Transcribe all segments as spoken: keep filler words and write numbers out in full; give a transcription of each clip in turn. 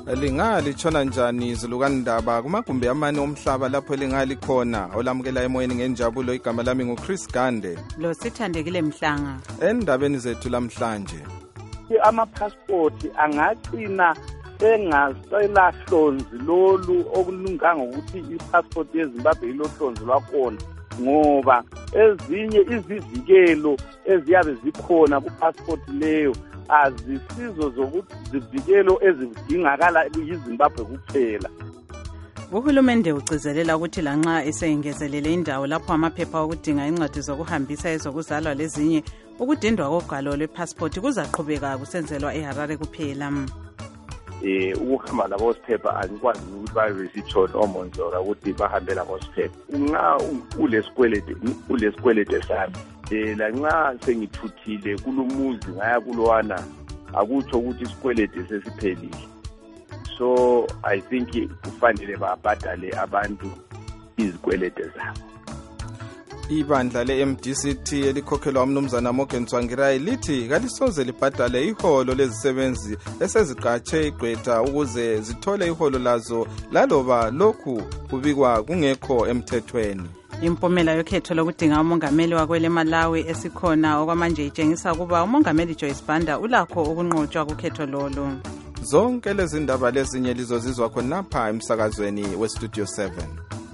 Lingali tshona njani izulukandaba kumagumbi amane omhlaba lapho lingali khona olamukela emoyeni ngenjabulo igama lami nguChris Gande lo sithandekile Mhlanga endabeni zethu lamhlanje. Ama passport angagcina engasela hlonzi lolu okulunganga ukuthi i-passport yeZimbabwe ilohlonzi lwakhona ngoba ezinye izivikelo eziyabe zikhona ku-passport leyo azisizo zokuthi zivikelo ezidingakala yiZimbabwe kuphela. Uhulumende ugcizelela ukuthi lanxa esengezelele indawo lapho amaphepha okudinga incwadi zokuhambisa ezokuzalwa lezinye ukudindwa kogalo lwepassport kuzaqhubeka kusenzelwa eHarare kuphela. Eh ukuhamba labo siphepha angikwazi ukuthi bayisithona omonzora ukuthi bahambe labo siphepha. Nxa ulesikwelede ulesikwelede sami eh la nxa sengithuthile kulumuzi ngaya kulwana akutsho ukuthi isikwelede sesiphelile. So I think kufanele babhadale abantu izikwelede zabo. Ibandla le-M D C T elikhokhelwa umnumzana Morgan Tsvangirai lithi kalisoze libhadale iholo lezisebenzi eseziqatshe igqwetha ukuze zithole iholo lazo laloba lokhu kubikwa kungekho emthethweni. Impumela yokhetho lokudinga umongameli wakwele Malawi esikhona okwamanje itshengisa ukuba umongameli Joyce Banda ulakho ukunqotshwa kukhetho lolo. Zonke lezi ndaba lezinye lizozizwa khonapha emsakazweni weStudio seven.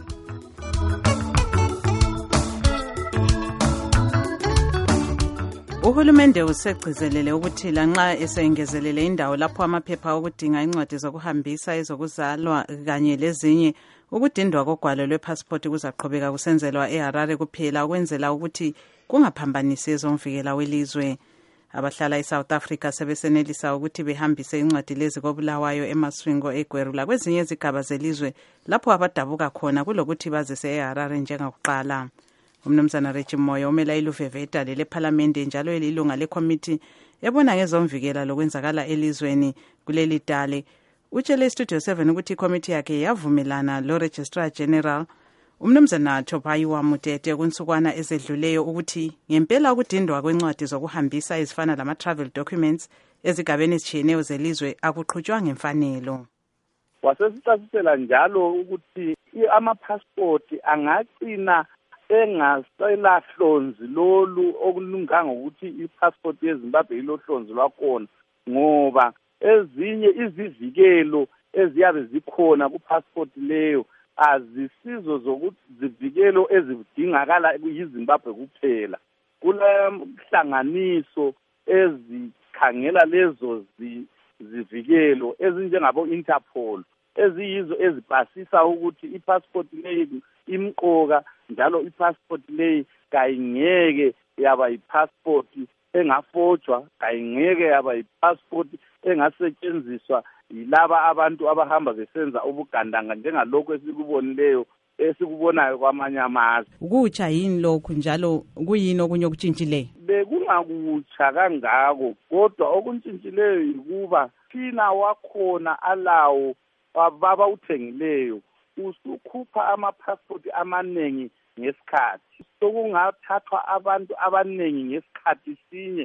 Uhulumende usegcizelele ukuthi lanxa esengezelele indawo lapho amaphepha okudinga incwadi zokuhambisa ezokuzalwa kanye lezinye ukudindwa kogwalo lwepassport kuzaqhubeka kusenzelwa eHarare kuphela ukwenzela ukuthi kungaphambanisi ezomvikela welizwe. Abahlala eSouth Africa sebesenelisa ukuthi behambise incwadi lezi koBulawayo eMasvingo eGwerula kwezinye izigaba zelizwe lapho abadabuka khona kulokuthi bazise eHarare njengakuqala. Umnumzana Reggie Moyo omela iluveveta lele parliament njalo elilunga lekommittee ebona ngezomvikela lokwenzakala elizweni kuleli dale utshele Studio seven ukuthi ikommittee yakhe yavumelana lo Registrar General umnumzana Thopayiwa Mutete kunsukwana ezedluleyo ukuthi ngempela ukudindwa kwencwadi zokuhambisa ezifana lama travel documents ezigabeni ezitshiyeneyo zelizwe akuqhutshwa ngemfanelo. Wasesichasisela njalo ukuthi ama passport angagcina engasela hlonzi lolu okulunganga ukuthi i-passport yeZimbabwe ilohlonzi lwakhona ngoba ezinye izivikelo eziyabe zikhona ku-passport leyo azisizo zokuthi zivikelo ezidingakala yiZimbabwe kuphela. Kulehlanganiso ezikhangela lezo zivikelo ezinjengabo Interpol eziyizo ezipasisa ukuthi i-passport leyo imqoka njalo i-passport leyi kayingeke yaba yi-passport engafojwa kayingeke yaba yi-passport engasetshenziswa yilaba abantu abahamba besenza ubugandanga njengalokho esikubonileyo esikubonayo kwamanye amazwe. Ukutsha yini lokhu njalo kuyini okunye okutshintshileyo? Bekungakutsha kangako kodwa okuntshintshileyo yikuba thina wakhona alawo baba uthengileyo usukhupha ama-passport amanengi ngesikhathi sokungathathwa abantu abanengi ngesikhathi sinye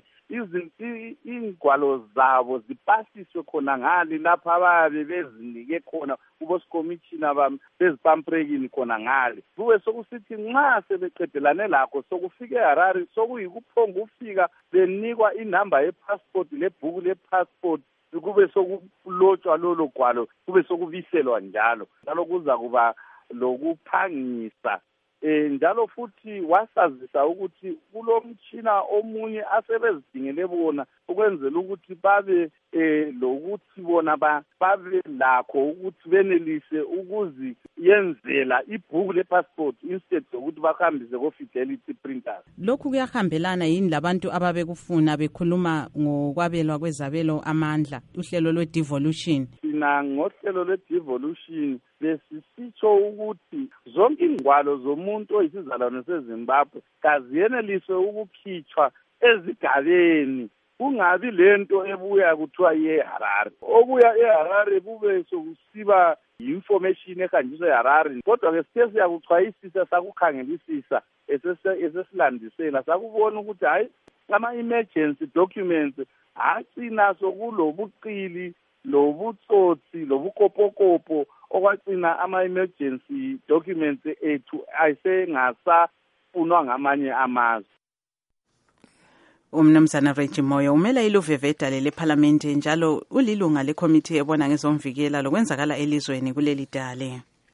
izingwalo zabo zipasiswe khona ngali lapha ababe bezinike khona kubosikomishina bezipamphrekini khona ngali kube sokusithi nxa sebeqedelane lakho sokufika eHarare sokuyikuphonga ufika benikwa inamba ye-passport lebhuku le-passport kube sokulotshwa lolo gwalo kube sokubiselwa njalo njalo kuza kuba lokuphangisa eh njalo futhi wasazisa ukuthi kulomtshina omunye asebezidingele bona ukwenzela ukuthi babe eh lokuthi bona babe lakho ukuthi benelise ukuziyenzela ibhuku lepassport instead ukuthi bahambise ko fidelity printers. Lokhu kuyahambelana yini labantu ababekufuna bekhuluma ngokwabelwa kwezabelo amandla uhlelo lwe devolution? Sina ngohlelo lwe devolution lesisitsho ukuthi zonke ingwalo zomuntu oyisizalwane seZimbabwe kaziyeneliswe ukukhitshwa ezigabeni kungabi lento ebuya kuthiwa yeHarare obuya eHarare bube sokusiba information ehanjiswa eHarare kodwa ke sike siyakuchwayisisa sakukhangelisisa esesilandisela sakubona ukuthi hayi ama emergency documents agcina sokulobuqili lobutsotsi lobukopokopo okwagcina ama-emergency documents ethu ayisengasafunwa ngamanye amazwe. Umnumzana Reggie Moyo umela iluveveda leParliament njalo ulilunga lekomiti ebona ngezomvikela lokwenzakala elizweni kuleli dale.